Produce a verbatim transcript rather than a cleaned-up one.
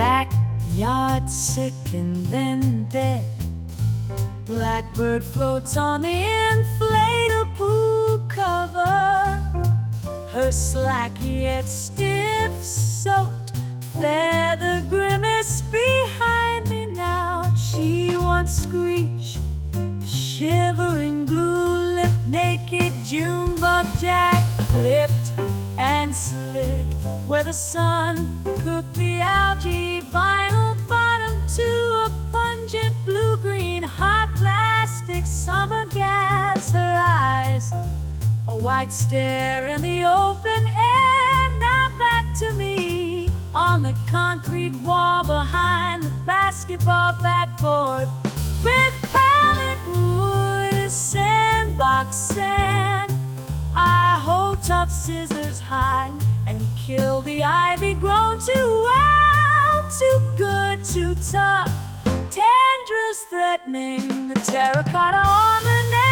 backyard, sick and then dead. Blackbird floats on the inflatable pool cover, her slack yet stiff soaked feather grimace behind me now. She once screeched, shivering blue lip, naked June bug jack flipped and slid where the sun cooked the algae, vinyl bottom to a pungent blue-green hot plastic summer gas. Her eyes, a white stare in the open air. Now back to me on the concrete wall behind the basketball backboard, with pallet wood, sandbox sand. I hold tough scissors high and kill the ivy grown too wild, too good, too tough, tendrils threatening the terracotta ornament.